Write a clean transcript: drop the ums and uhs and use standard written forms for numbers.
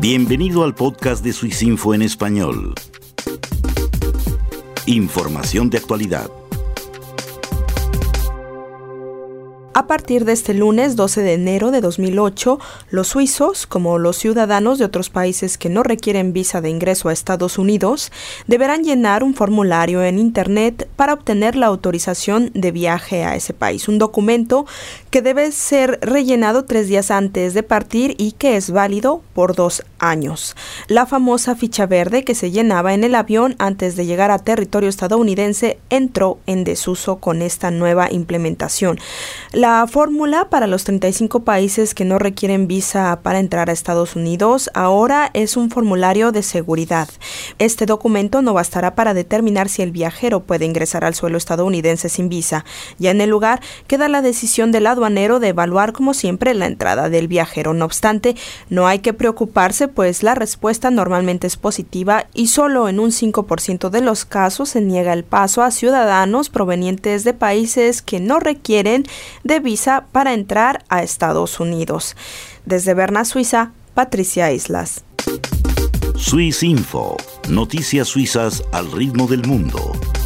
Bienvenido al podcast de Swissinfo en español. Información de actualidad. A partir de este lunes 12 de enero de 2008, los suizos, como los ciudadanos de otros países que no requieren visa de ingreso a Estados Unidos, deberán llenar un formulario en Internet para obtener la autorización de viaje a ese país. Un documento que debe ser rellenado 3 días antes de partir y que es válido por 2 años. La famosa ficha verde que se llenaba en el avión antes de llegar a territorio estadounidense entró en desuso con esta nueva implementación. La fórmula para los 35 países que no requieren visa para entrar a Estados Unidos ahora es un formulario de seguridad. Este documento no bastará para determinar si el viajero puede ingresar al suelo estadounidense sin visa. Ya en el lugar queda la decisión del aduanero de evaluar, como siempre, la entrada del viajero. No obstante, no hay que preocuparse, pues la respuesta normalmente es positiva y solo en un 5% de los casos se niega el paso a ciudadanos provenientes de países que no requieren de visa para entrar a Estados Unidos. Desde Berna, Suiza, Patricia Islas. Swissinfo, noticias suizas al ritmo del mundo.